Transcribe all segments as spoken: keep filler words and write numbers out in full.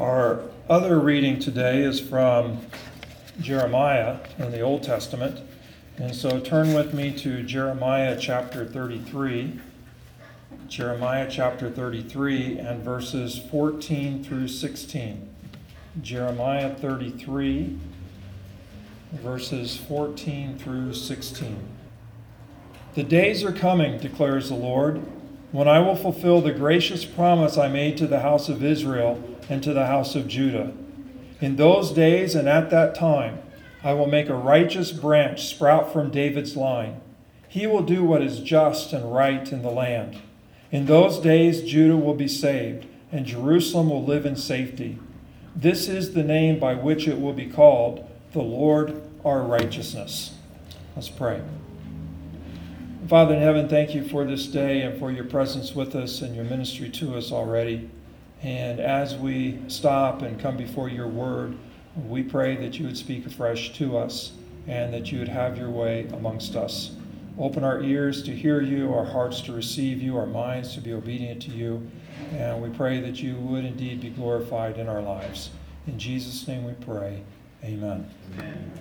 Our other reading today is from Jeremiah in the Old Testament. And so turn with me to Jeremiah chapter thirty-three. Jeremiah chapter thirty-three and verses fourteen through sixteen. Jeremiah thirty-three, verses fourteen through sixteen. The days are coming, declares the Lord, when I will fulfill the gracious promise I made to the house of Israel and to the house of Judah. In those days and at that time, I will make a righteous branch sprout from David's line. He will do what is just and right in the land. In those days, Judah will be saved, and Jerusalem will live in safety. This is the name by which it will be called, the Lord our righteousness. Let's pray. Father in heaven, thank you for this day and for your presence with us and your ministry to us already. And as we stop and come before your word, we pray that you would speak afresh to us and that you would have your way amongst us. Open our ears to hear you, our hearts to receive you, our minds to be obedient to you. And we pray that you would indeed be glorified in our lives. In Jesus' name we pray. Amen. Amen.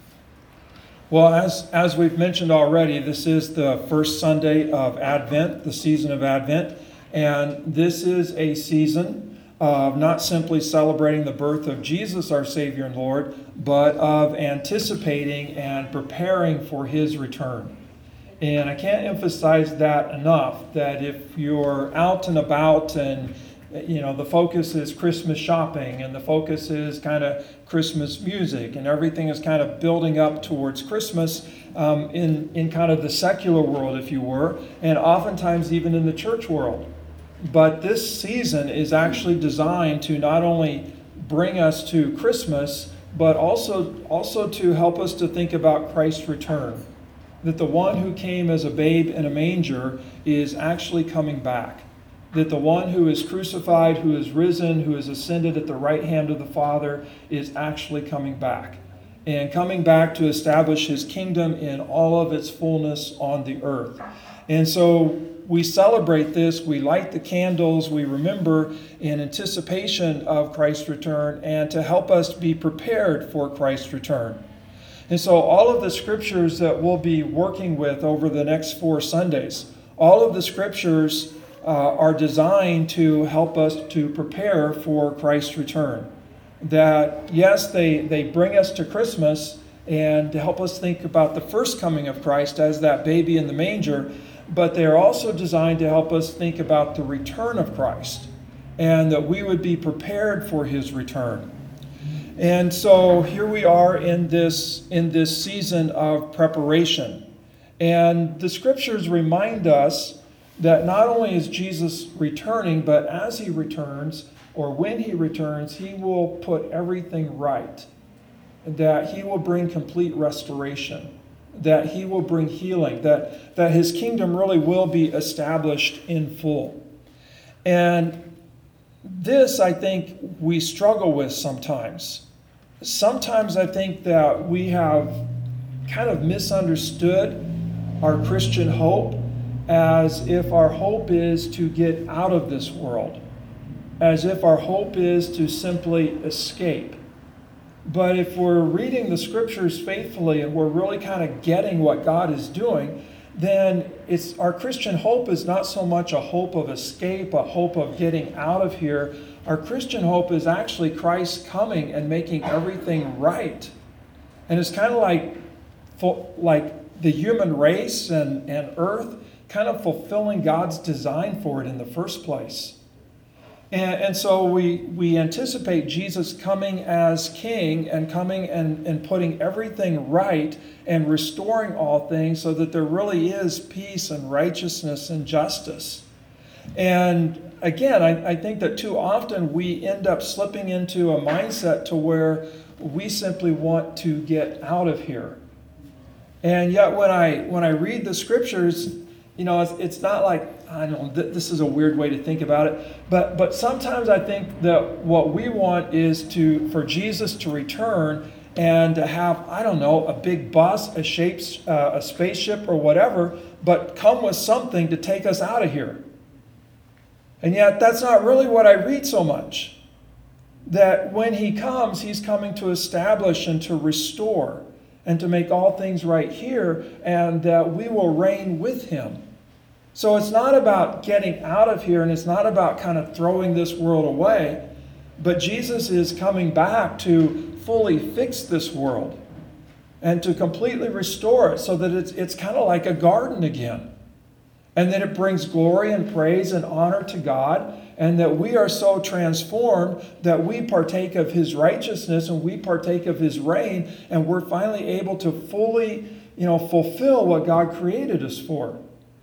Well, as, as we've mentioned already, this is the first Sunday of Advent, the season of Advent. And this is a season of not simply celebrating the birth of Jesus, our Savior and Lord, but of anticipating and preparing for his return. And I can't emphasize that enough, that if you're out and about and, you know, the focus is Christmas shopping and the focus is kind of Christmas music and everything is kind of building up towards Christmas um, in, in kind of the secular world, if you were, and oftentimes even in the church world. But this season is actually designed to not only bring us to Christmas, but also, also to help us to think about Christ's return. That the one who came as a babe in a manger is actually coming back. That the one who is crucified, who is risen, who is ascended at the right hand of the Father is actually coming back. And coming back to establish his kingdom in all of its fullness on the earth. And so we celebrate this, we light the candles, we remember in anticipation of Christ's return and to help us be prepared for Christ's return. And so all of the scriptures that we'll be working with over the next four Sundays, all of the scriptures uh, are designed to help us to prepare for Christ's return. That, yes, they, they bring us to Christmas and to help us think about the first coming of Christ as that baby in the manger, but they're also designed to help us think about the return of Christ and that we would be prepared for his return. And so here we are in this in this season of preparation. And the scriptures remind us that not only is Jesus returning, but as he returns, or when he returns, he will put everything right. That he will bring complete restoration. That he will bring healing. That, that his kingdom really will be established in full. And this, I think, we struggle with sometimes. Sometimes I think that we have kind of misunderstood our Christian hope as if our hope is to get out of this world, as if our hope is to simply escape. But if we're reading the scriptures faithfully and we're really kind of getting what God is doing, then it's our Christian hope is not so much a hope of escape, a hope of getting out of here. Our Christian hope is actually Christ coming and making everything right. And it's kind of like, like the human race and, and earth kind of fulfilling God's design for it in the first place. And, and so we, we anticipate Jesus coming as king and coming and, and putting everything right and restoring all things so that there really is peace and righteousness and justice. And again, I, I think that too often we end up slipping into a mindset to where we simply want to get out of here. And yet when I when I read the scriptures, you know, it's, it's not like, I don't know, this is a weird way to think about it, but but sometimes I think that what we want is to for Jesus to return and to have, I don't know, a big bus, a shapes, uh, a spaceship or whatever, but come with something to take us out of here. And yet that's not really what I read so much. that when he comes, he's coming to establish and to restore and to make all things right here, and that we will reign with him. So it's not about getting out of here, and it's not about kind of throwing this world away, but Jesus is coming back to fully fix this world and to completely restore it so that it's, it's kind of like a garden again. And that it brings glory and praise and honor to God, and that we are so transformed that we partake of his righteousness and we partake of his reign, and we're finally able to fully, you know, fulfill what God created us for.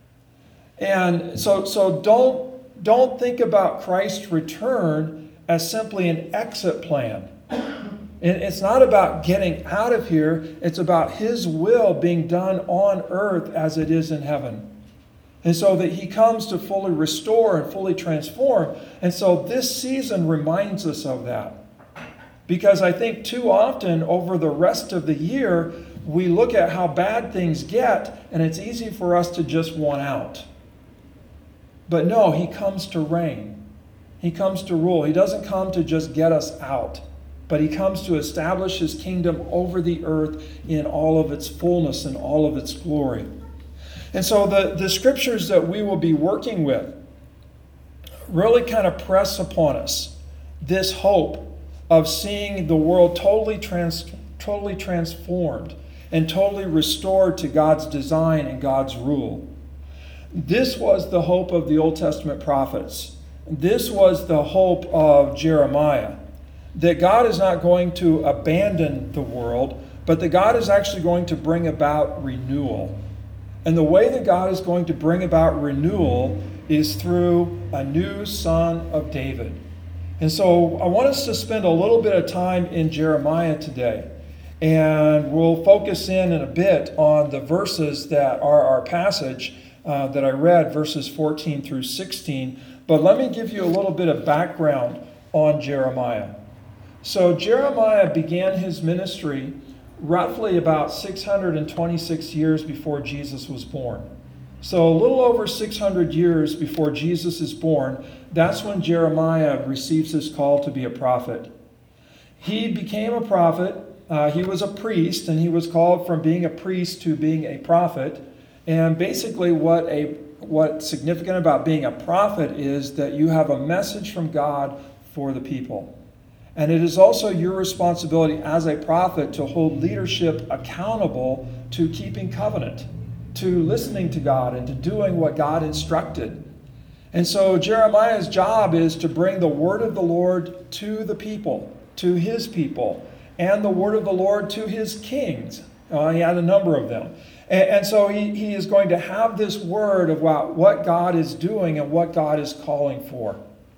And so, so don't, don't think about Christ's return as simply an exit plan. It's not about getting out of here. It's about his will being done on earth as it is in heaven. And so that he comes to fully restore and fully transform. And so this season reminds us of that. Because I think too often over the rest of the year, we look at how bad things get, and it's easy for us to just want out. But no, he comes to reign. He comes to rule. He doesn't come to just get us out, but he comes to establish his kingdom over the earth in all of its fullness and all of its glory. And so the, the scriptures that we will be working with really kind of press upon us this hope of seeing the world totally trans, totally transformed and totally restored to God's design and God's rule. This was the hope of the Old Testament prophets. This was the hope of Jeremiah, that God is not going to abandon the world, but that God is actually going to bring about renewal. And the way that God is going to bring about renewal is through a new son of David. And so I want us to spend a little bit of time in Jeremiah today. And we'll focus in in a bit on the verses that are our passage uh, that I read, verses fourteen through sixteen. But let me give you a little bit of background on Jeremiah. So Jeremiah began his ministry roughly about six hundred twenty-six years before Jesus was born. So a little over six hundred years before Jesus is born, that's when Jeremiah receives his call to be a prophet. He became a prophet. Uh, he was a priest, and he was called from being a priest to being a prophet. And basically what a what's significant about being a prophet is that you have a message from God for the people. And it is also your responsibility as a prophet to hold leadership accountable to keeping covenant, to listening to God, and to doing what God instructed. And so Jeremiah's job is to bring the word of the Lord to the people, to his people, and the word of the Lord to his kings. Uh, he had a number of them. And, and so he, he is going to have this word about what God is doing and what God is calling for.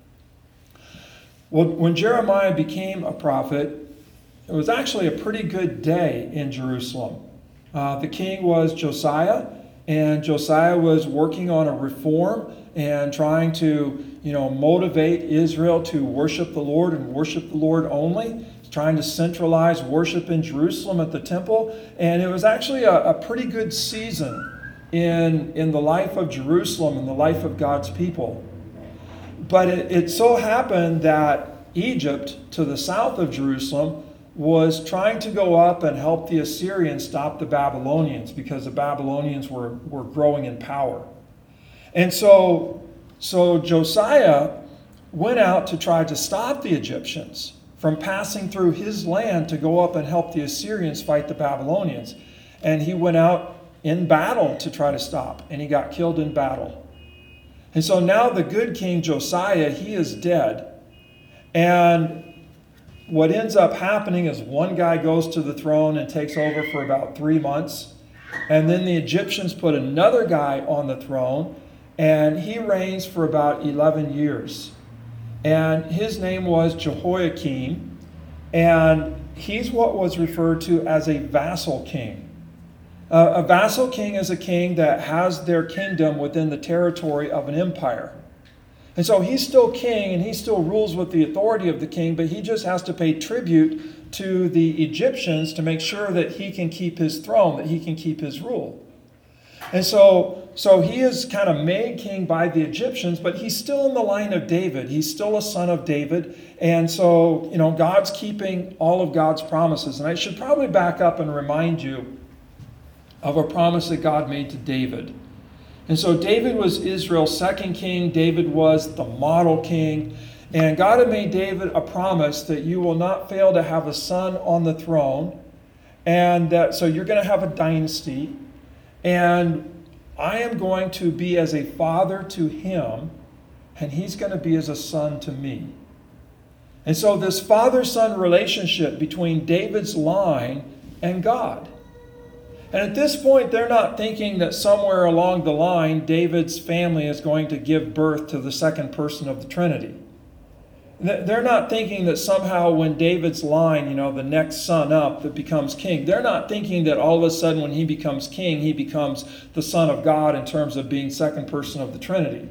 Well, when Jeremiah became a prophet, it was actually a pretty good day in Jerusalem. Uh, the king was Josiah, and Josiah was working on a reform and trying to, you know, motivate Israel to worship the Lord and worship the Lord only. He's trying to centralize worship in Jerusalem at the temple, and it was actually a, a pretty good season in, in the life of Jerusalem and the life of God's people. But it, it so happened that Egypt, to the south of Jerusalem, was trying to go up and help the Assyrians stop the Babylonians because the Babylonians were, were growing in power. And so, so Josiah went out to try to stop the Egyptians from passing through his land to go up and help the Assyrians fight the Babylonians. And he went out in battle to try to stop, and he got killed in battle. And so now the good king Josiah, he is dead. And what ends up happening is one guy goes to the throne and takes over for about three months. And then the Egyptians put another guy on the throne, and he reigns for about eleven years. And his name was Jehoiakim, and he's what was referred to as a vassal king. Uh, a vassal king is a king that has their kingdom within the territory of an empire. And so he's still king, and he still rules with the authority of the king, but he just has to pay tribute to the Egyptians to make sure that he can keep his throne, that he can keep his rule. And so so he is kind of made king by the Egyptians, but he's still in the line of David. He's still a son of David. And so, you know, God's keeping all of God's promises. And I should probably back up and remind you of a promise that God made to David. And so David was Israel's second king. David was the model king. And God had made David a promise that you will not fail to have a son on the throne. And that, so you're going to have a dynasty. And I am going to be as a father to him, and he's going to be as a son to me. And so this father-son relationship between David's line and God. And at this point, they're not thinking that somewhere along the line, David's family is going to give birth to the second person of the Trinity. They're not thinking that somehow when David's line, you know, the next son up that becomes king, they're not thinking that all of a sudden when he becomes king, he becomes the son of God in terms of being second person of the Trinity.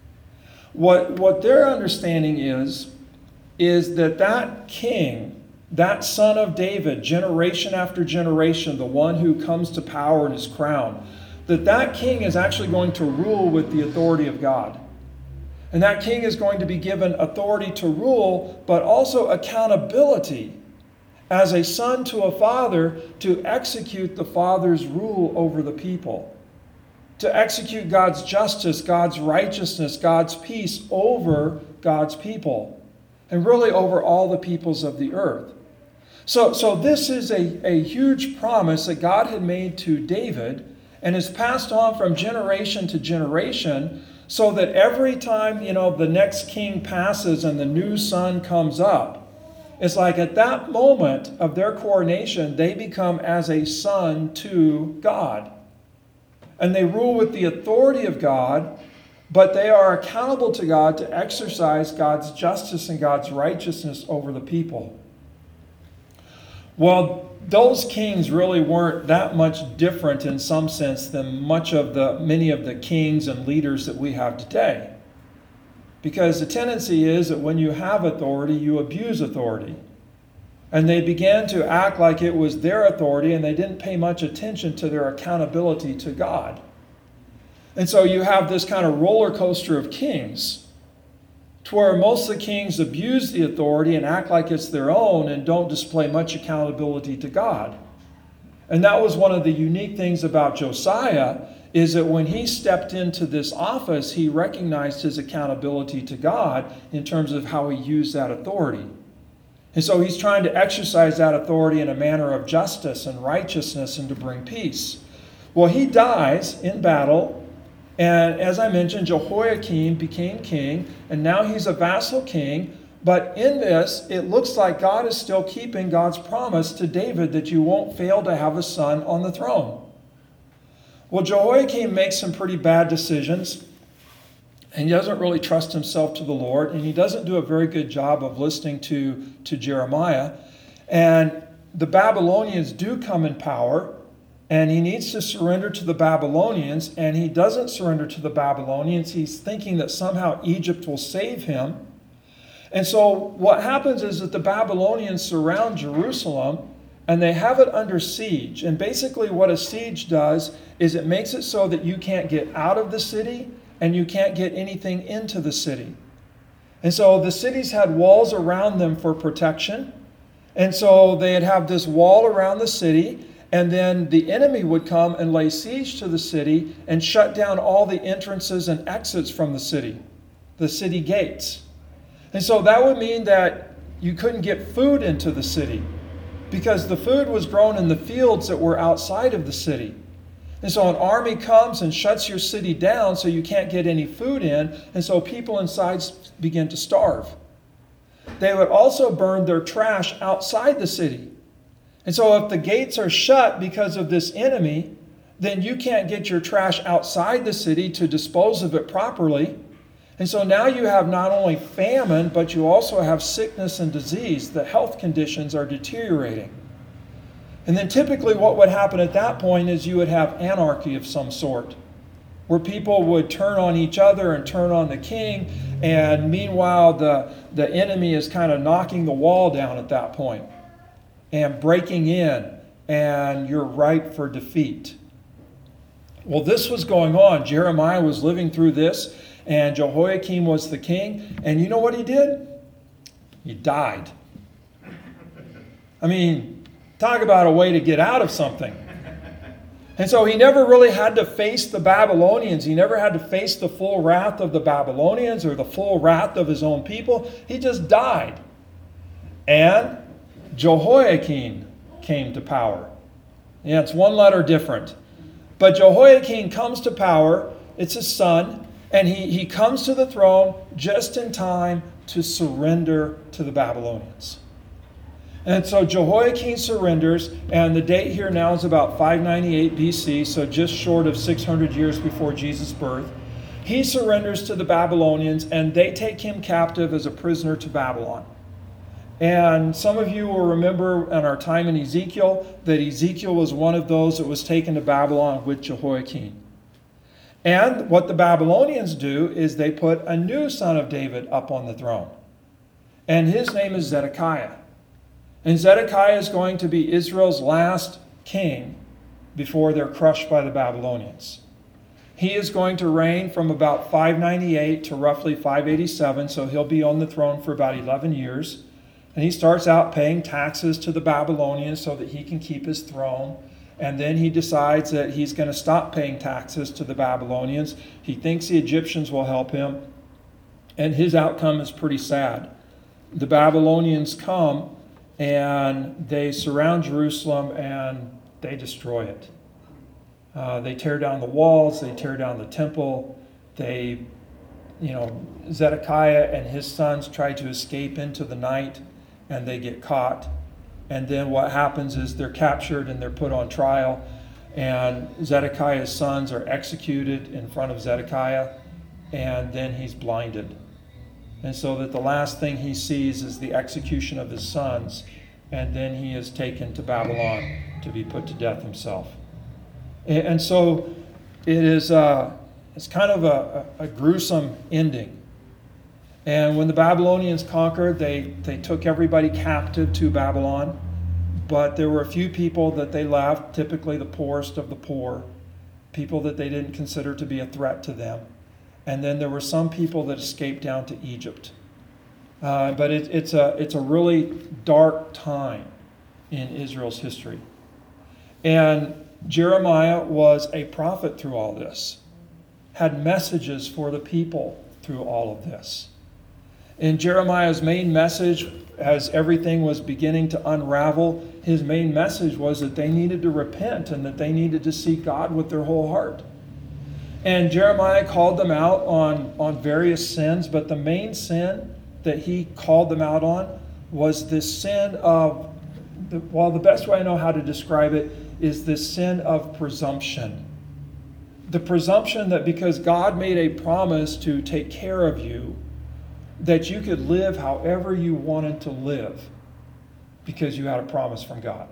What, what their understanding is, is that that king, that son of David, generation after generation, the one who comes to power and is crowned, that that king is actually going to rule with the authority of God. And that king is going to be given authority to rule, but also accountability as a son to a father to execute the father's rule over the people. To execute God's justice, God's righteousness, God's peace over God's people. And really over all the peoples of the earth. So, so this is a, a huge promise that God had made to David and is passed on from generation to generation, so that every time, you know, the next king passes and the new son comes up, it's like at that moment of their coronation, they become as a son to God. And they rule with the authority of God, but they are accountable to God to exercise God's justice and God's righteousness over the people. Well, those kings really weren't that much different in some sense than much of the many of the kings and leaders that we have today. Because the tendency is that when you have authority, you abuse authority. And they began to act like it was their authority, and they didn't pay much attention to their accountability to God. And so you have this kind of roller coaster of kings, to where most of the kings abuse the authority and act like it's their own and don't display much accountability to God. And that was one of the unique things about Josiah, is that when he stepped into this office, he recognized his accountability to God in terms of how he used that authority. And so he's trying to exercise that authority in a manner of justice and righteousness and to bring peace. Well, he dies in battle. And as I mentioned, Jehoiakim became king, and now he's a vassal king. But in this, it looks like God is still keeping God's promise to David that you won't fail to have a son on the throne. Well, Jehoiakim makes some pretty bad decisions, and he doesn't really trust himself to the Lord, and he doesn't do a very good job of listening to, to Jeremiah. And the Babylonians do come in power, and he needs to surrender to the Babylonians, and he doesn't surrender to the Babylonians. He's thinking that somehow Egypt will save him. And so what happens is that the Babylonians surround Jerusalem, and they have it under siege. And basically what a siege does is it makes it so that you can't get out of the city, and you can't get anything into the city. And so the cities had walls around them for protection. And so they'd have this wall around the city, and then the enemy would come and lay siege to the city and shut down all the entrances and exits from the city, the city gates. And so that would mean that you couldn't get food into the city because the food was grown in the fields that were outside of the city. And so an army comes and shuts your city down so you can't get any food in, and so people inside begin to starve. They would also burn their trash outside the city. And so if the gates are shut because of this enemy, then you can't get your trash outside the city to dispose of it properly. And so now you have not only famine, but you also have sickness and disease. The health conditions are deteriorating. And then typically what would happen at that point is you would have anarchy of some sort, where people would turn on each other and turn on the king. And meanwhile, the, the enemy is kind of knocking the wall down at that point and breaking in, and you're ripe for defeat. Well, this was going on. Jeremiah was living through this, and Jehoiakim was the king. And you know what he did? He died. I mean, talk about a way to get out of something. And so he never really had to face the Babylonians. He never had to face the full wrath of the Babylonians or the full wrath of his own people. He just died. And Jehoiakim came to power. Yeah, it's one letter different. But Jehoiakim comes to power. It's his son. And he, he comes to the throne just in time to surrender to the Babylonians. And so Jehoiakim surrenders, and the date here now is about five ninety-eight B C, so just short of six hundred years before Jesus' birth. He surrenders to the Babylonians, and they take him captive as a prisoner to Babylon. And some of you will remember in our time in Ezekiel that Ezekiel was one of those that was taken to Babylon with Jehoiakim. And what the Babylonians do is they put a new son of David up on the throne. And his name is Zedekiah. And Zedekiah is going to be Israel's last king before they're crushed by the Babylonians. He is going to reign from about five ninety-eight to roughly five eighty-seven, so he'll be on the throne for about eleven years. And he starts out paying taxes to the Babylonians so that he can keep his throne. And then he decides that he's going to stop paying taxes to the Babylonians. He thinks the Egyptians will help him. And his outcome is pretty sad. The Babylonians come and they surround Jerusalem and they destroy it. Uh, they tear down the walls. They tear down the temple. They, you know, Zedekiah and his sons try to escape into the night, and they get caught. And then what happens is they're captured and they're put on trial. And Zedekiah's sons are executed in front of Zedekiah, and then he's blinded. And so that the last thing he sees is the execution of his sons, and then he is taken to Babylon to be put to death himself. And so it is uh, it's kind of a, a, a gruesome ending. And when the Babylonians conquered, they, they took everybody captive to Babylon. But there were a few people that they left, typically the poorest of the poor, people that they didn't consider to be a threat to them. And then there were some people that escaped down to Egypt. Uh, but it, it's, a, it's a really dark time in Israel's history. And Jeremiah was a prophet through all this, had messages for the people through all of this. In Jeremiah's main message, as everything was beginning to unravel, his main message was that they needed to repent and that they needed to seek God with their whole heart. And Jeremiah called them out on, on various sins, but the main sin that he called them out on was this sin of, the, well, the best way I know how to describe it is this sin of presumption. The presumption that because God made a promise to take care of you, that you could live however you wanted to live because you had a promise from God.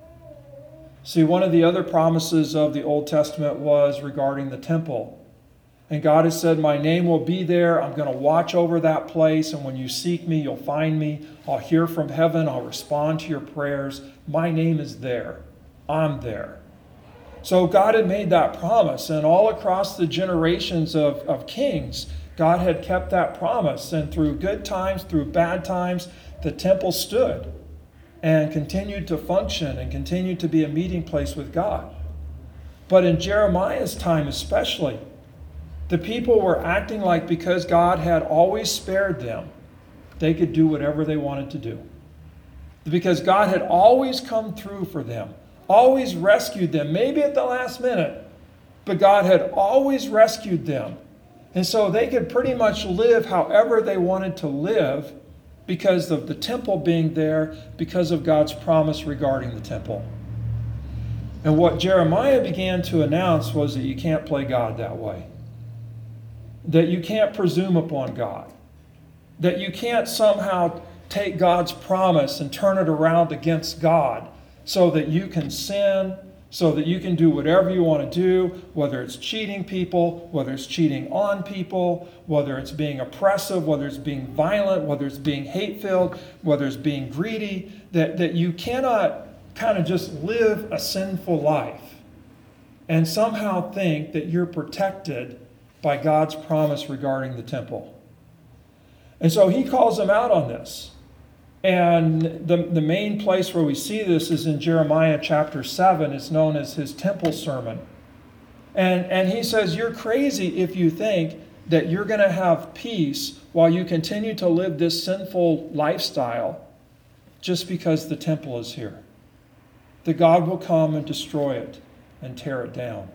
See, one of the other promises of the Old Testament was regarding the temple. And God has said, my name will be there. I'm going to watch over that place. And when you seek me, you'll find me. I'll hear from heaven. I'll respond to your prayers. My name is there. I'm there. So God had made that promise. And all across the generations of, of kings, God had kept that promise. And through good times, through bad times, the temple stood and continued to function and continued to be a meeting place with God. But in Jeremiah's time especially, the people were acting like because God had always spared them, they could do whatever they wanted to do. Because God had always come through for them, always rescued them, maybe at the last minute, but God had always rescued them. And so they could pretty much live however they wanted to live because of the temple being there, because of God's promise regarding the temple. And what Jeremiah began to announce was that you can't play God that way. That you can't presume upon God. That you can't somehow take God's promise and turn it around against God so that you can sin, so that you can do whatever you want to do, whether it's cheating people, whether it's cheating on people, whether it's being oppressive, whether it's being violent, whether it's being hate-filled, whether it's being greedy, that, that you cannot kind of just live a sinful life and somehow think that you're protected by God's promise regarding the temple. And so he calls them out on this. And the, the main place where we see this is in Jeremiah chapter seven. It's known as his temple sermon. And, and he says, you're crazy if you think that you're going to have peace while you continue to live this sinful lifestyle just because the temple is here. That God will come and destroy it and tear it down.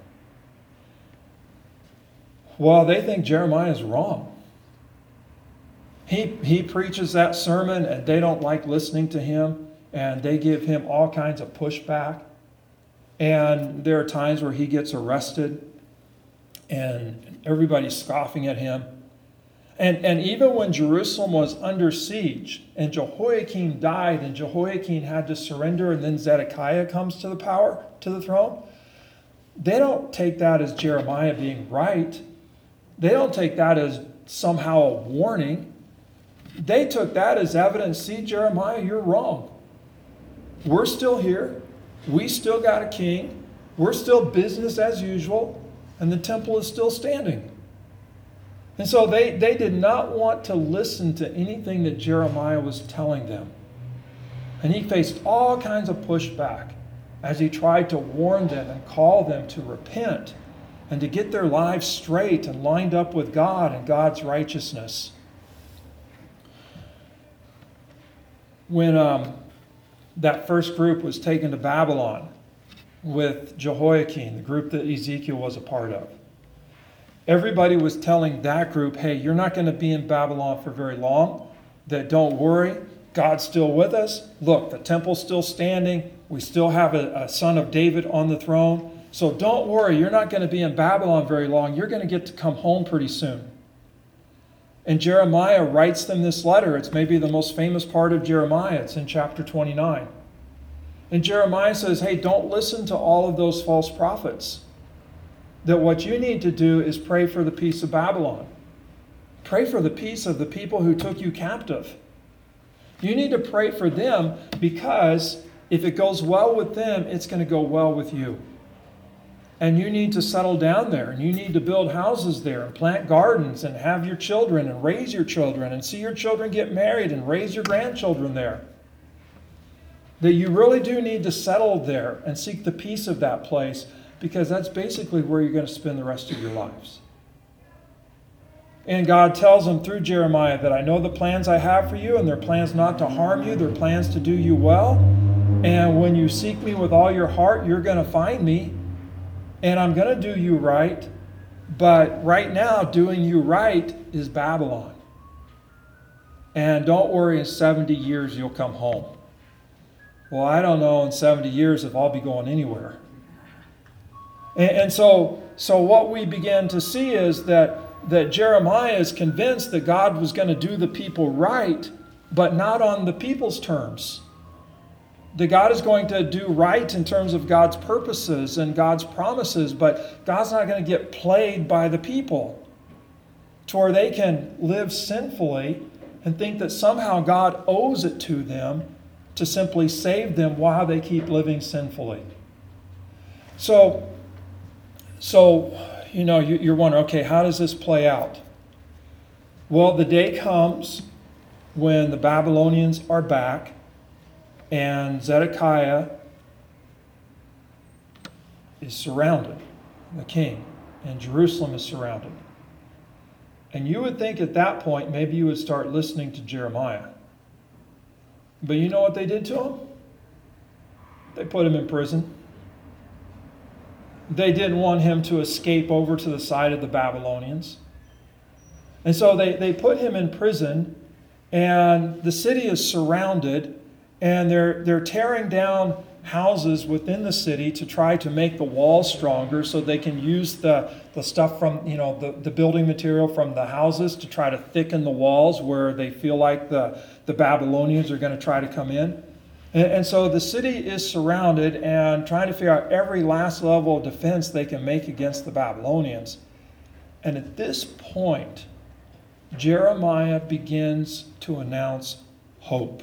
Well, they think Jeremiah is wrong. He, he preaches that sermon and they don't like listening to him, and they give him all kinds of pushback. And there are times where he gets arrested and everybody's scoffing at him. And, and even when Jerusalem was under siege and Jehoiakim died and Jehoiakim had to surrender and then Zedekiah comes to the power, to the throne, they don't take that as Jeremiah being right. They don't take that as somehow a warning. They took that as evidence. See, Jeremiah, you're wrong. We're still here. We still got a king. We're still business as usual. And the temple is still standing. And so they, they did not want to listen to anything that Jeremiah was telling them. And he faced all kinds of pushback as he tried to warn them and call them to repent and to get their lives straight and lined up with God and God's righteousness. When um, that first group was taken to Babylon with Jehoiakim, the group that Ezekiel was a part of, everybody was telling that group, hey, you're not going to be in Babylon for very long. That don't worry, God's still with us. Look, the temple's still standing. We still have a, a son of David on the throne. So don't worry, you're not going to be in Babylon very long. You're going to get to come home pretty soon. And Jeremiah writes them this letter. It's maybe the most famous part of Jeremiah. It's in chapter twenty-nine. And Jeremiah says, hey, don't listen to all of those false prophets. That what you need to do is pray for the peace of Babylon. Pray for the peace of the people who took you captive. You need to pray for them, because if it goes well with them, it's going to go well with you. And you need to settle down there, and you need to build houses there and plant gardens and have your children and raise your children and see your children get married and raise your grandchildren there. That you really do need to settle there and seek the peace of that place, because that's basically where you're going to spend the rest of your lives. And God tells them through Jeremiah that I know the plans I have for you, and they're plans not to harm you, they're plans to do you well. And when you seek me with all your heart, you're going to find me. And I'm going to do you right. But right now, doing you right is Babylon. And don't worry, in seventy years you'll come home. Well, I don't know in seventy years if I'll be going anywhere. And, and so, so what we begin to see is that, that Jeremiah is convinced that God was going to do the people right, but not on the people's terms. That God is going to do right in terms of God's purposes and God's promises, but God's not going to get played by the people to where they can live sinfully and think that somehow God owes it to them to simply save them while they keep living sinfully. So, so you know, you're wondering, okay, how does this play out? Well, the day comes when the Babylonians are back, and Zedekiah is surrounded, the king, and Jerusalem is surrounded. And you would think at that point, maybe you would start listening to Jeremiah. But you know what they did to him? They put him in prison. They didn't want him to escape over to the side of the Babylonians. And so they, they put him in prison, and the city is surrounded. And they're, they're tearing down houses within the city to try to make the walls stronger so they can use the, the stuff from, you know, the, the building material from the houses to try to thicken the walls where they feel like the, the Babylonians are going to try to come in. And, and so the city is surrounded and trying to figure out every last level of defense they can make against the Babylonians. And at this point, Jeremiah begins to announce hope.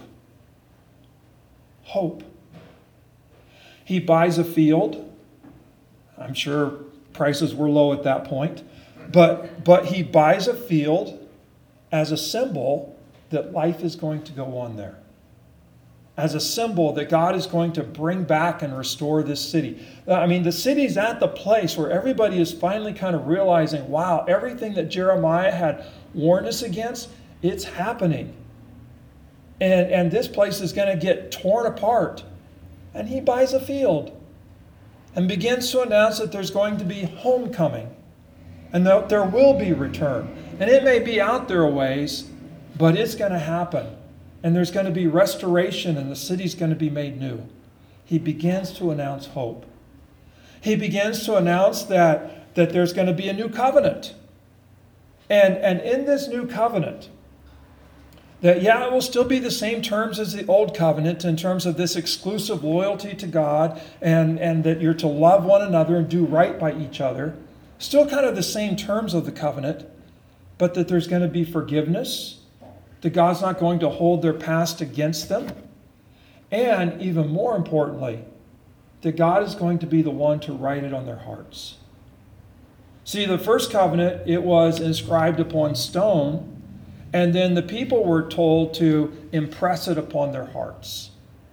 Hope. He buys a field. I'm sure prices were low at that point. But, but he buys a field as a symbol that life is going to go on there. As a symbol that God is going to bring back and restore this city. I mean, the city's at the place where everybody is finally kind of realizing, wow, everything that Jeremiah had warned us against, it's happening. And, and this place is going to get torn apart. And he buys a field and begins to announce that there's going to be homecoming and that there will be return. And it may be out there a ways, but it's going to happen. And there's going to be restoration and the city's going to be made new. He begins to announce hope. He begins to announce that, that there's going to be a new covenant. And, and in this new covenant, that yeah, it will still be the same terms as the old covenant in terms of this exclusive loyalty to God and, and that you're to love one another and do right by each other. Still kind of the same terms of the covenant, but that there's going to be forgiveness, that God's not going to hold their past against them, and even more importantly, that God is going to be the one to write it on their hearts. See, the first covenant, it was inscribed upon stone, and then the people were told to impress it upon their hearts.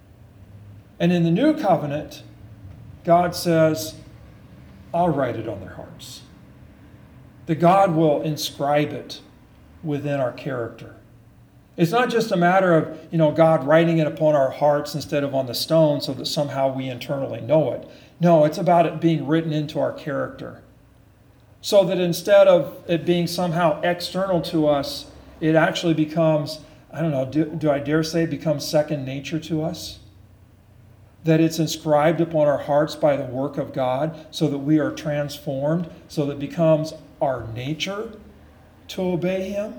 And in the new covenant, God says, I'll write it on their hearts. That God will inscribe it within our character. It's not just a matter of, you know, God writing it upon our hearts instead of on the stone so that somehow we internally know it. No, it's about it being written into our character. So that instead of it being somehow external to us, it actually becomes, I don't know, do, do I dare say it becomes second nature to us? That it's inscribed upon our hearts by the work of God so that we are transformed, so that it becomes our nature to obey Him?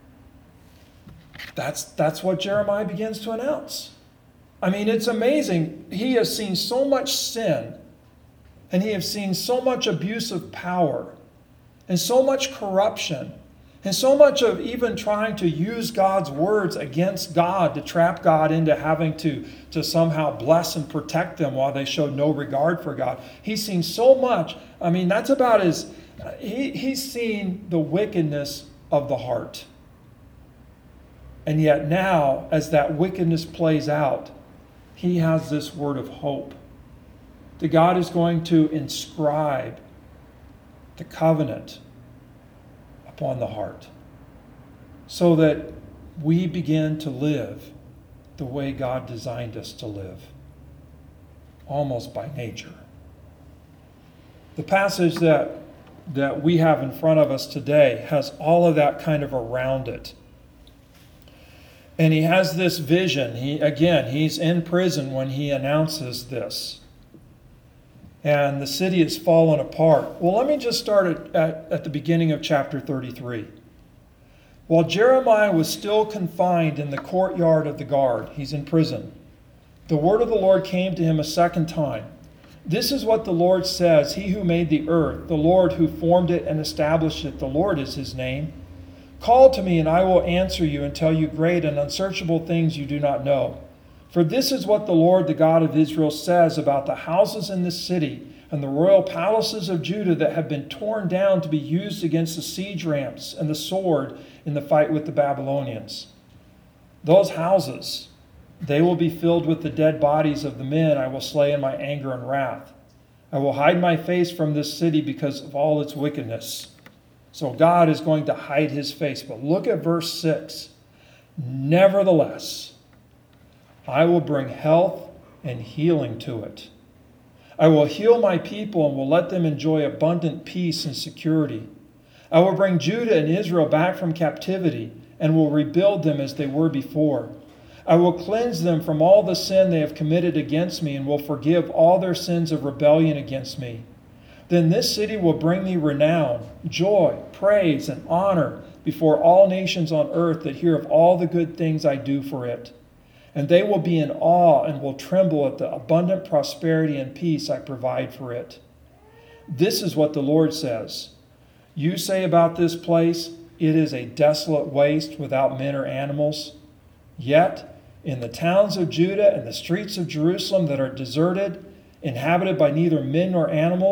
That's, that's what Jeremiah begins to announce. I mean, it's amazing. He has seen so much sin, and he has seen so much abuse of power, and so much corruption, and so much of even trying to use God's words against God to trap God into having to, to somehow bless and protect them while they showed no regard for God. He's seen so much. I mean, that's about as, he, he's seen the wickedness of the heart. And yet now, as that wickedness plays out, he has this word of hope. That God is going to inscribe the covenant upon the heart so that we begin to live the way God designed us to live, almost by nature. The passage that, that we have in front of us today has all of that kind of around it. And he has this vision. He, again, he's in prison when he announces this. And the city has fallen apart. Well, let me just start at, at, at the beginning of chapter thirty-three. While Jeremiah was still confined in the courtyard of the guard, he's in prison, the word of the Lord came to him a second time. This is what the Lord says, He who made the earth, the Lord who formed it and established it, the Lord is His name. Call to me, and I will answer you and tell you great and unsearchable things you do not know. For this is what the Lord, the God of Israel, says about the houses in this city and the royal palaces of Judah that have been torn down to be used against the siege ramps and the sword in the fight with the Babylonians. Those houses, they will be filled with the dead bodies of the men I will slay in my anger and wrath. I will hide my face from this city because of all its wickedness. So God is going to hide His face. But look at verse six. Nevertheless, I will bring health and healing to it. I will heal my people and will let them enjoy abundant peace and security. I will bring Judah and Israel back from captivity and will rebuild them as they were before. I will cleanse them from all the sin they have committed against me and will forgive all their sins of rebellion against me. Then this city will bring me renown, joy, praise, and honor before all nations on earth that hear of all the good things I do for it. And they will be in awe and will tremble at the abundant prosperity and peace I provide for it. This is what the Lord says. You say about this place, it is a desolate waste without men or animals. Yet, in the towns of Judah and the streets of Jerusalem that are deserted, inhabited by neither men nor animals,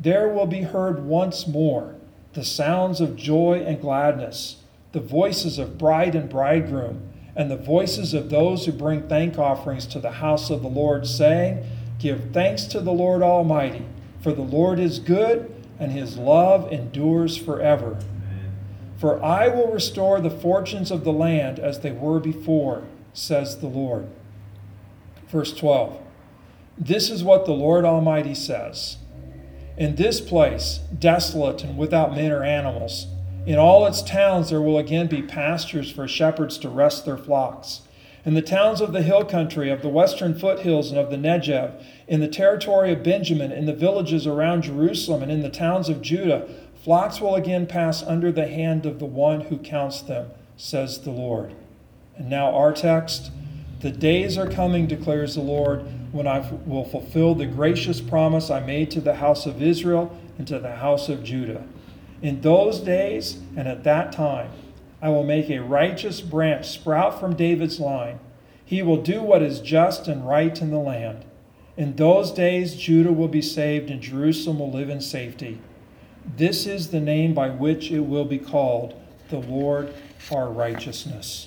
there will be heard once more the sounds of joy and gladness, the voices of bride and bridegroom, and the voices of those who bring thank offerings to the house of the Lord, saying, Give thanks to the Lord Almighty, for the Lord is good, and his love endures forever. Amen. For I will restore the fortunes of the land as they were before, says the Lord. Verse twelve. This is what the Lord Almighty says. In this place, desolate and without men or animals, in all its towns there will again be pastures for shepherds to rest their flocks. In the towns of the hill country, of the western foothills and of the Negev, in the territory of Benjamin, in the villages around Jerusalem, and in the towns of Judah, flocks will again pass under the hand of the one who counts them, says the Lord. And now our text. The days are coming, declares the Lord, when I will fulfill the gracious promise I made to the house of Israel and to the house of Judah. In those days and at that time, I will make a righteous branch sprout from David's line. He will do what is just and right in the land. In those days, Judah will be saved and Jerusalem will live in safety. This is the name by which it will be called, the Lord our righteousness.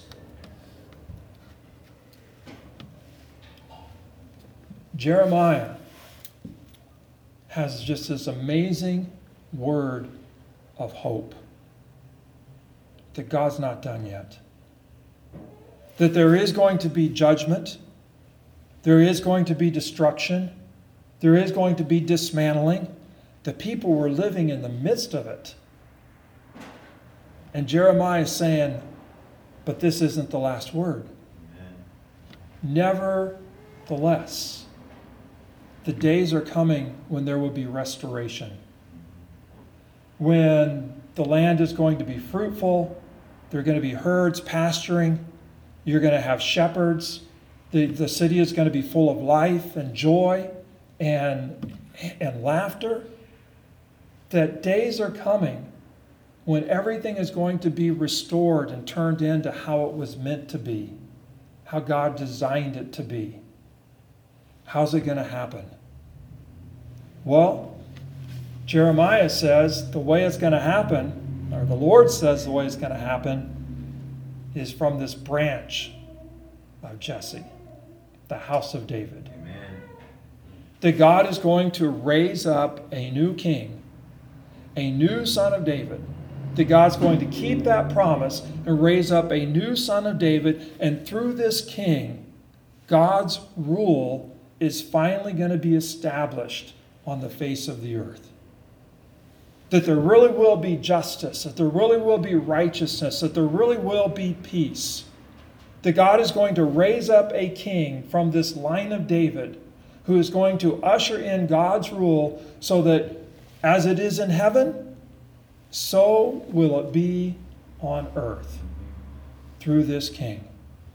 Jeremiah has just this amazing word of hope that God's not done yet. That there is going to be judgment. There is going to be destruction. There is going to be dismantling. The people were living in the midst of it. And Jeremiah is saying, but this isn't the last word. Amen. Nevertheless, the days are coming when there will be restoration. When the land is going to be fruitful, there are going to be herds pasturing, you're going to have shepherds, the, the city is going to be full of life and joy and, and laughter. That days are coming when everything is going to be restored and turned into how it was meant to be, how God designed it to be. How's it going to happen? Well, Jeremiah says the way it's going to happen, or the Lord says the way it's going to happen, is from this branch of Jesse, the house of David. Amen. That God is going to raise up a new king, a new son of David. That God's going to keep that promise and raise up a new son of David, and through this king, God's rule is finally going to be established on the face of the earth. That there really will be justice, that there really will be righteousness, that there really will be peace. That God is going to raise up a king from this line of David who is going to usher in God's rule so that as it is in heaven, so will it be on earth through this king.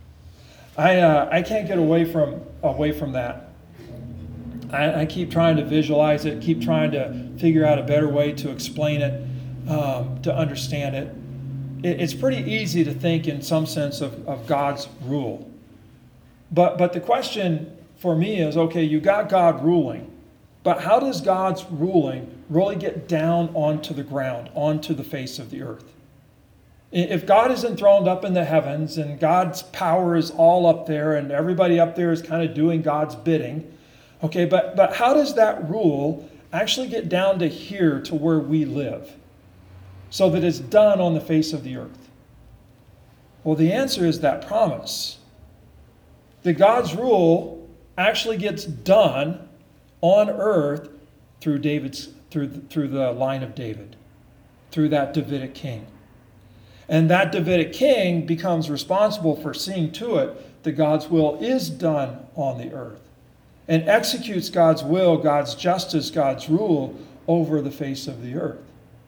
I uh, I can't get away from away from that. I, I keep trying to visualize it, keep trying to figure out a better way to explain it, um, to understand it. it. It's pretty easy to think in some sense of, of God's rule. But but the question for me is, okay, you got God ruling, but how does God's ruling really get down onto the ground, onto the face of the earth? If God is enthroned up in the heavens and God's power is all up there and everybody up there is kind of doing God's bidding, okay, but, but how does that rule actually get down to here, to where we live, so that it's done on the face of the earth? Well, the answer is that promise. That God's rule actually gets done on earth through David's through the, through the line of David, through that Davidic king. And that Davidic king becomes responsible for seeing to it that God's will is done on the earth, and executes God's will, God's justice, God's rule over the face of the earth.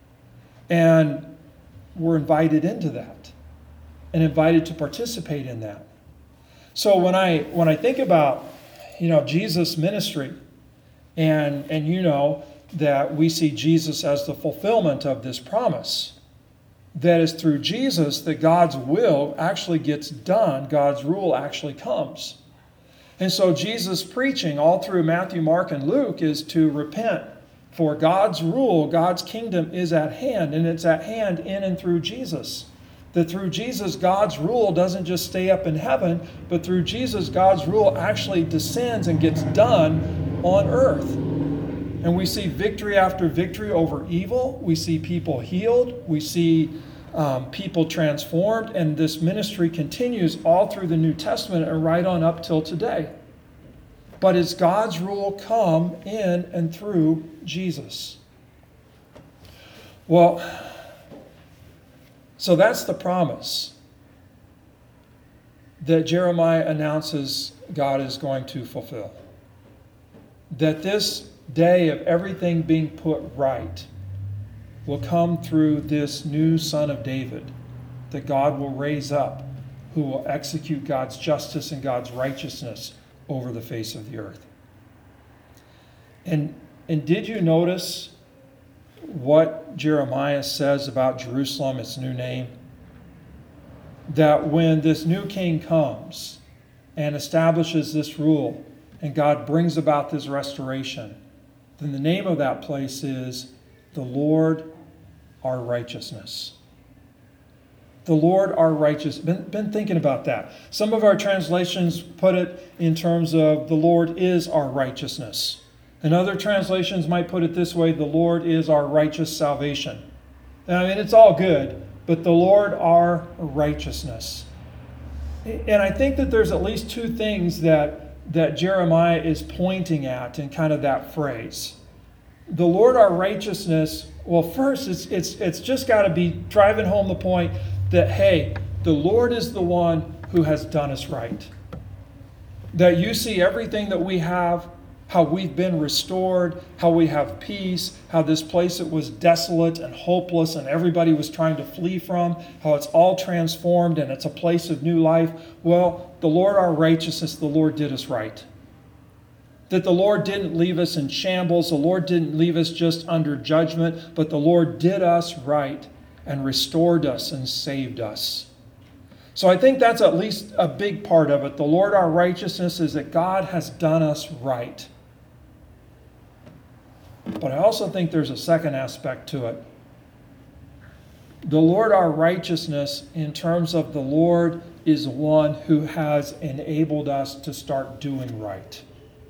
And we're invited into that and invited to participate in that. So when I when I think about, you know, Jesus' ministry, and and you know that we see Jesus as the fulfillment of this promise, that is through Jesus that God's will actually gets done, God's rule actually comes. And so Jesus' preaching all through Matthew, Mark, and Luke is to repent, For God's rule, God's kingdom is at hand, and it's at hand in and through Jesus. That through Jesus, God's rule doesn't just stay up in heaven, but through Jesus, God's rule actually descends and gets done on earth. And we see victory after victory over evil. We see people healed. We see um, people transformed. And this ministry continues all through the New Testament and right on up till today. But it's God's rule come in and through Jesus. Well, so that's the promise that Jeremiah announces God is going to fulfill. That this day of everything being put right will come through this new son of David that God will raise up, who will execute God's justice and God's righteousness over the face of the earth. And, and did you notice what Jeremiah says about Jerusalem, its new name? That when this new king comes and establishes this rule, and God brings about this restoration, then the name of that place is the Lord our righteousness. The Lord our righteous. Been, been thinking about that. Some of our translations put it in terms of the Lord is our righteousness. And other translations might put it this way, the Lord is our righteous salvation. And I mean, it's all good, but the Lord our righteousness. And I think that there's at least two things that that Jeremiah is pointing at in kind of that phrase. The Lord our righteousness, well, first, it's it's it's just got to be driving home the point that, hey, the Lord is the one who has done us right. That you see everything that we have, how we've been restored, how we have peace, how this place that was desolate and hopeless and everybody was trying to flee from, how it's all transformed and it's a place of new life. Well, the Lord our righteousness, the Lord did us right. That the Lord didn't leave us in shambles, the Lord didn't leave us just under judgment, but the Lord did us right and restored us and saved us. So I think that's at least a big part of it. The Lord our righteousness is that God has done us right. But I also think there's a second aspect to it. The Lord our righteousness, in terms of the Lord, is one who has enabled us to start doing right.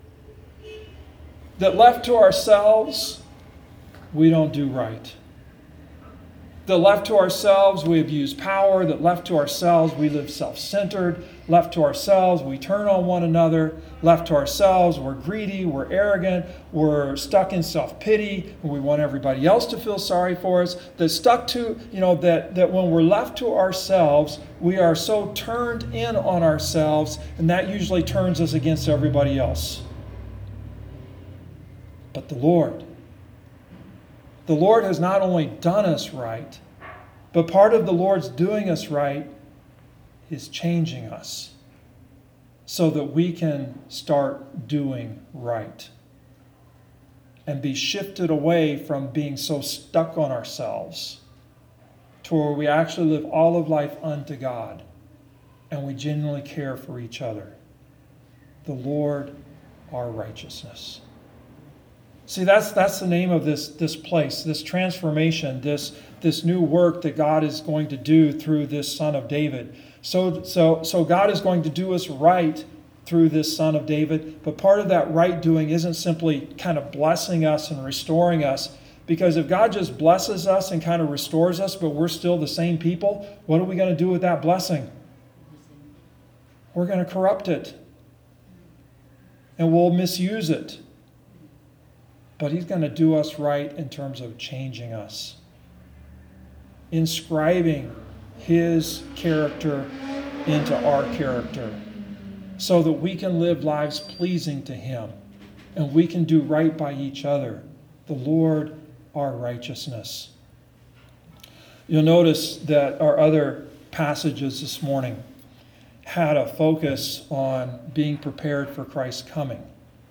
That left to ourselves, we don't do right. That left to ourselves, we abuse power. That left to ourselves, we live self-centered. Left to ourselves, we turn on one another. Left to ourselves, we're greedy, we're arrogant, we're stuck in self-pity, and we want everybody else to feel sorry for us. That stuck to, you know, that, that when we're left to ourselves, we are so turned in on ourselves, and that usually turns us against everybody else. But the Lord, the Lord has not only done us right, but part of the Lord's doing us right is changing us so that we can start doing right and be shifted away from being so stuck on ourselves to where we actually live all of life unto God and we genuinely care for each other. The Lord, our righteousness. See, that's that's the name of this, this place, this transformation, this, this new work that God is going to do through this Son of David. So, so, so God is going to do us right through this Son of David. But part of that right doing isn't simply kind of blessing us and restoring us. Because if God just blesses us and kind of restores us, but we're still the same people, what are we going to do with that blessing? We're going to corrupt it. And we'll misuse it. But he's going to do us right in terms of changing us. Inscribing his character into our character so that we can live lives pleasing to him and we can do right by each other. The Lord, our righteousness. You'll notice that our other passages this morning had a focus on being prepared for Christ's coming.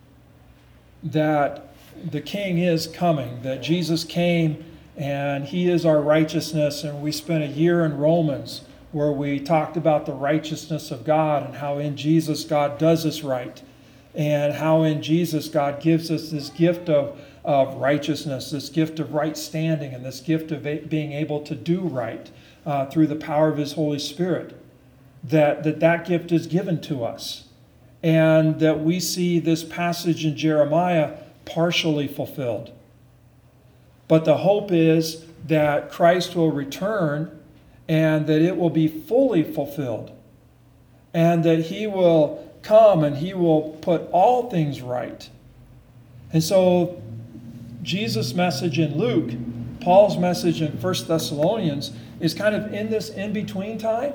That the King is coming, that Jesus came and he is our righteousness. And we spent a year in Romans where we talked about the righteousness of God and how in Jesus God does us right. And how in Jesus God gives us this gift of, of righteousness, this gift of right standing, and this gift of being able to do right uh, through the power of his Holy Spirit, that, that that gift is given to us. And that we see this passage in Jeremiah partially fulfilled. But the hope is that Christ will return and that it will be fully fulfilled. And that he will come and he will put all things right. And so Jesus' message in Luke, Paul's message in First Thessalonians is kind of in this in-between time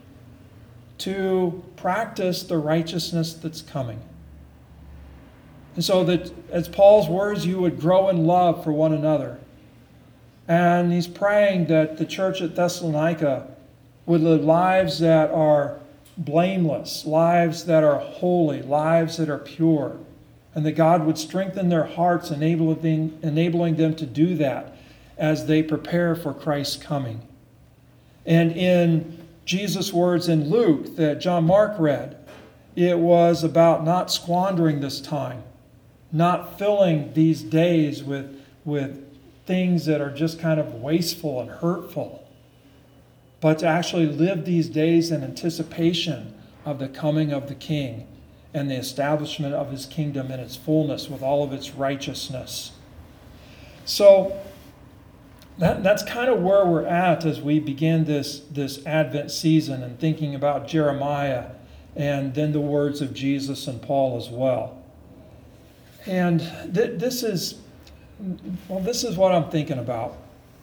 to practice the righteousness that's coming. And so that, as Paul's words, you would grow in love for one another. And he's praying that the church at Thessalonica would live lives that are blameless, lives that are holy, lives that are pure. And that God would strengthen their hearts, enabling, enabling them to do that as they prepare for Christ's coming. And in Jesus' words in Luke that John Mark read, it was about not squandering this time, not filling these days with, with things that are just kind of wasteful and hurtful, but to actually live these days in anticipation of the coming of the King and the establishment of his kingdom in its fullness with all of its righteousness. So that, that's kind of where we're at as we begin this, this Advent season and thinking about Jeremiah and then the words of Jesus and Paul as well. And th- this is, well, this is what I'm thinking about.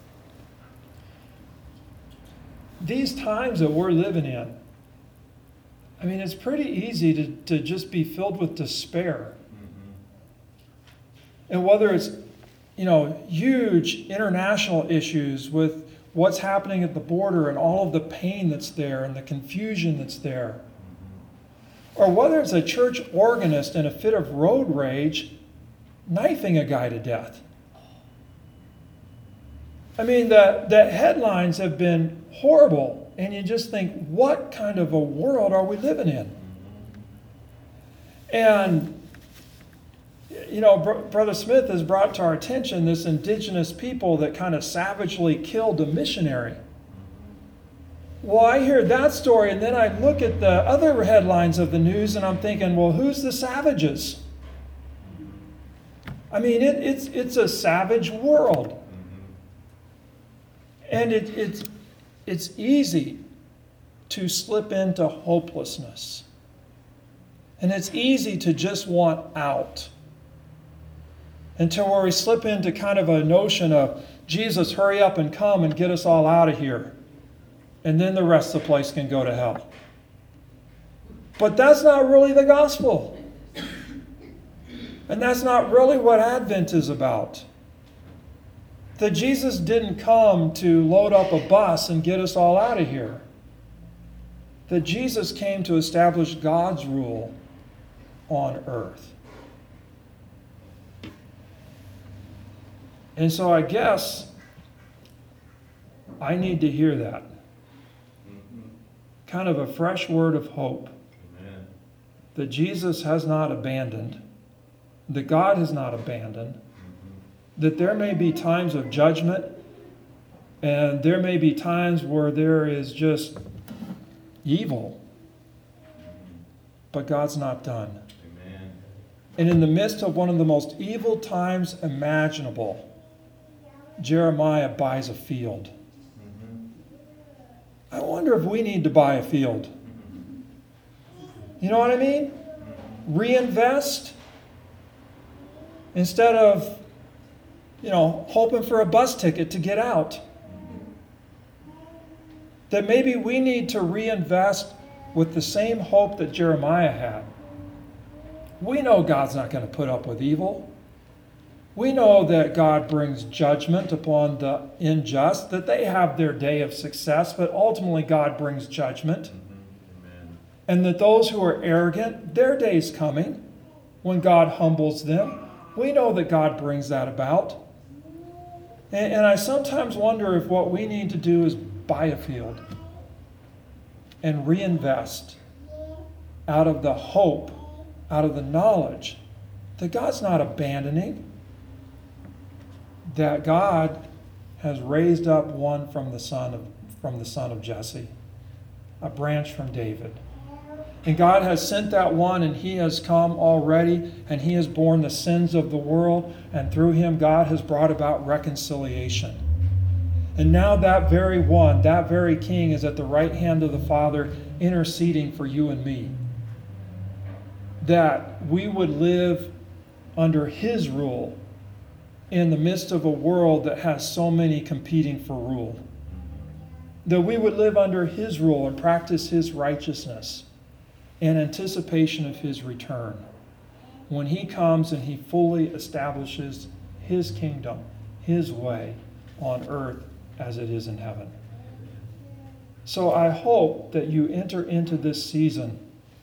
These times that we're living in, I mean, it's pretty easy to, to just be filled with despair. Mm-hmm. And whether it's, you know, huge international issues with what's happening at the border and all of the pain that's there and the confusion that's there, mm-hmm. or whether it's a church organist in a fit of road rage knifing a guy to death. I mean, the, the headlines have been horrible, and you just think, what kind of a world are we living in? And, you know, Br- Brother Smith has brought to our attention this indigenous people that kind of savagely killed a missionary. Well, I hear that story, and then I look at the other headlines of the news, and I'm thinking, well, who's the savages? I mean, it, it's it's a savage world. And it, it's, it's easy to slip into hopelessness. And it's easy to just want out. Until where we slip into kind of a notion of, Jesus, hurry up and come and get us all out of here. And then the rest of the place can go to hell. But that's not really the gospel. And that's not really what Advent is about. That Jesus didn't come to load up a bus and get us all out of here. That Jesus came to establish God's rule on earth. And so I guess I need to hear that. Mm-hmm. Kind of a fresh word of hope. Amen. That Jesus has not abandoned. That God has not abandoned. That there may be times of judgment, and there may be times where there is just evil, but God's not done. Amen. And in the midst of one of the most evil times imaginable, Jeremiah buys a field. Mm-hmm. I wonder if we need to buy a field. You know what I mean? Reinvest instead of you know, hoping for a bus ticket to get out. That maybe we need to reinvest with the same hope that Jeremiah had. We know God's not going to put up with evil. We know that God brings judgment upon the unjust, that they have their day of success, but ultimately God brings judgment. Amen. And that those who are arrogant, their day's coming when God humbles them. We know that God brings that about. And, and I sometimes wonder if what we need to do is buy a field and reinvest out of the hope, out of the knowledge that God's not abandoning, that God has raised up one from the son of, from the son of Jesse, a branch from David. And God has sent that one, and he has come already, and he has borne the sins of the world, and through him God has brought about reconciliation. And now that very one, that very King, is at the right hand of the Father, interceding for you and me. That we would live under his rule in the midst of a world that has so many competing for rule. That we would live under his rule and practice his righteousness in anticipation of his return, when he comes and he fully establishes his kingdom, his way on earth as it is in heaven. So I hope that you enter into this season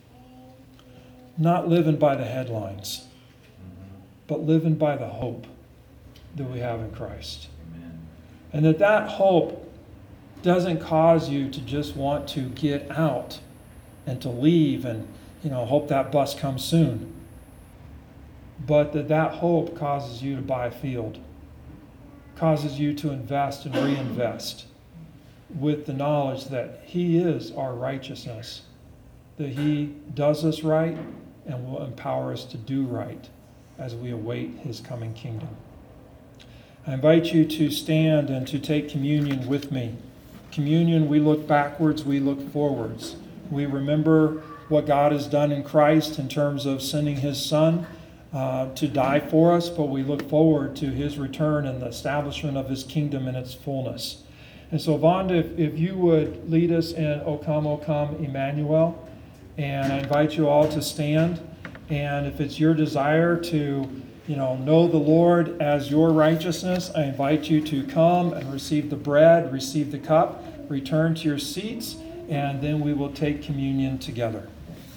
not living by the headlines, but living by the hope that we have in Christ. Amen. And that that hope doesn't cause you to just want to get out and to leave and, you know, hope that bus comes soon. But that that hope causes you to buy a field, causes you to invest and reinvest with the knowledge that he is our righteousness, that he does us right and will empower us to do right as we await his coming kingdom. I invite you to stand and to take communion with me. Communion, we look backwards, we look forwards. We remember what God has done in Christ in terms of sending his Son uh, to die for us, but we look forward to his return and the establishment of his kingdom in its fullness. And so, Vonda, if, if you would lead us in O Come, O Come, Emmanuel, and I invite you all to stand. And if it's your desire to, you know, know the Lord as your righteousness, I invite you to come and receive the bread, receive the cup, return to your seats, and then we will take communion together.